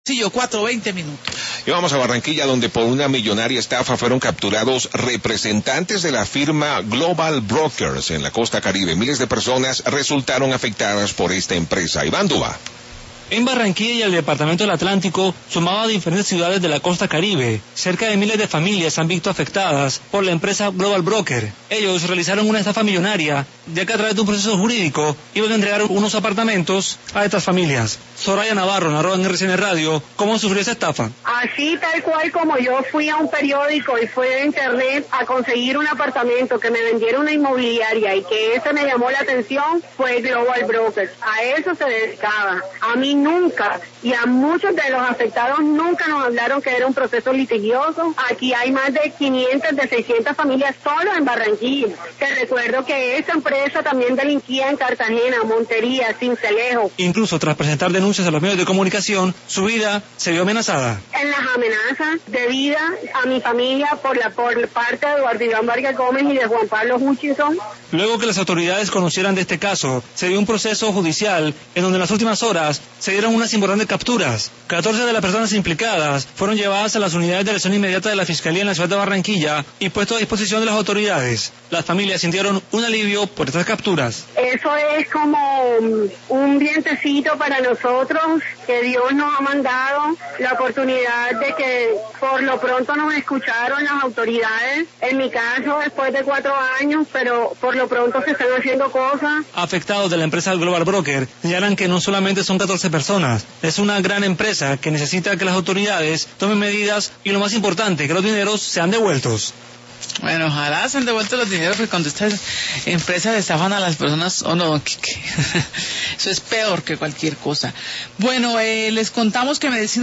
4:20 minutos. Y vamos a Barranquilla, donde por una millonaria estafa fueron capturados representantes de la firma Global Brokers en la costa Caribe. Miles de personas resultaron afectadas por esta empresa. Iván Duba. En Barranquilla y el departamento del Atlántico, sumado a diferentes ciudades de la costa Caribe, cerca de miles de familias se han visto afectadas por la empresa Global Broker. Ellos realizaron una estafa millonaria, ya que a través de un proceso jurídico iban a entregar unos apartamentos a estas familias. Soraya Navarro narró en RCN Radio cómo sufrió esa estafa. Así tal cual como yo fui a un periódico y fui a internet a conseguir un apartamento que me vendiera una inmobiliaria y que eso me llamó la atención, fue Global Brokers. A eso se dedicaba. A mí nunca, y a muchos de los afectados nunca nos hablaron que era un proceso litigioso. Aquí hay más de 500, de 600 familias solo en Barranquilla. Te recuerdo que esa empresa también delinquía en Cartagena, Montería, Sincelejo. Incluso tras presentar denuncias a los medios de comunicación, su vida se vio amenazada. En las amenazas de vida a mi familia por parte de Eduardo Iván Vargas Gómez y de Juan Pablo Hutchinson. Luego que las autoridades conocieran de este caso, se dio un proceso judicial en donde en las últimas horas se dieron unas importantes capturas. 14 de las personas implicadas fueron llevadas a las unidades de elección inmediata de la Fiscalía en la ciudad de Barranquilla y puesto a disposición de las autoridades. Las familias sintieron un alivio por estas capturas. Eso es como un vientecito para nosotros, que Dios nos ha mandado la oportunidad de que por lo pronto nos escucharon las autoridades. En mi caso, después de 4 años, pero por lo pronto se están haciendo cosas. Afectados de la empresa Global Broker señalan que no solamente son 14 personas, es una gran empresa que necesita que las autoridades tomen medidas y lo más importante, que los dineros sean devueltos. Bueno, ojalá se han devuelto los dineros, porque cuando estas empresas estafan a las personas, eso es peor que cualquier cosa. Bueno, les contamos que Medicina